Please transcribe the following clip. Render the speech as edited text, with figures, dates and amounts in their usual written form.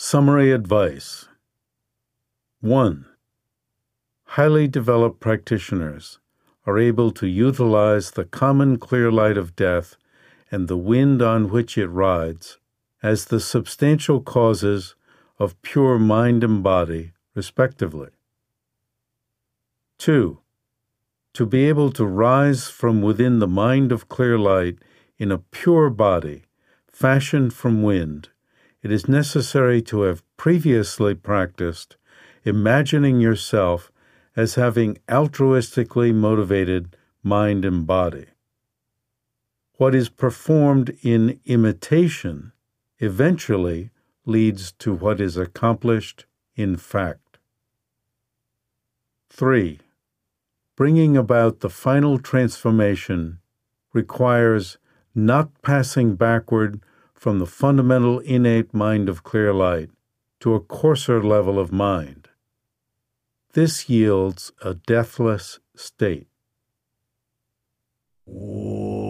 Summary advice. 1. Highly developed practitioners are able to utilize the common clear light of death and the wind on which it rides as the substantial causes of pure mind and body, respectively. 2. To be able to rise from within the mind of clear light in a pure body, fashioned from wind, it is necessary to have previously practiced imagining yourself as having altruistically motivated mind and body. What is performed in imitation eventually leads to what is accomplished in fact. 3. Bringing about the final transformation requires not passing backward from the fundamental innate mind of clear light to a coarser level of mind. This yields a deathless state.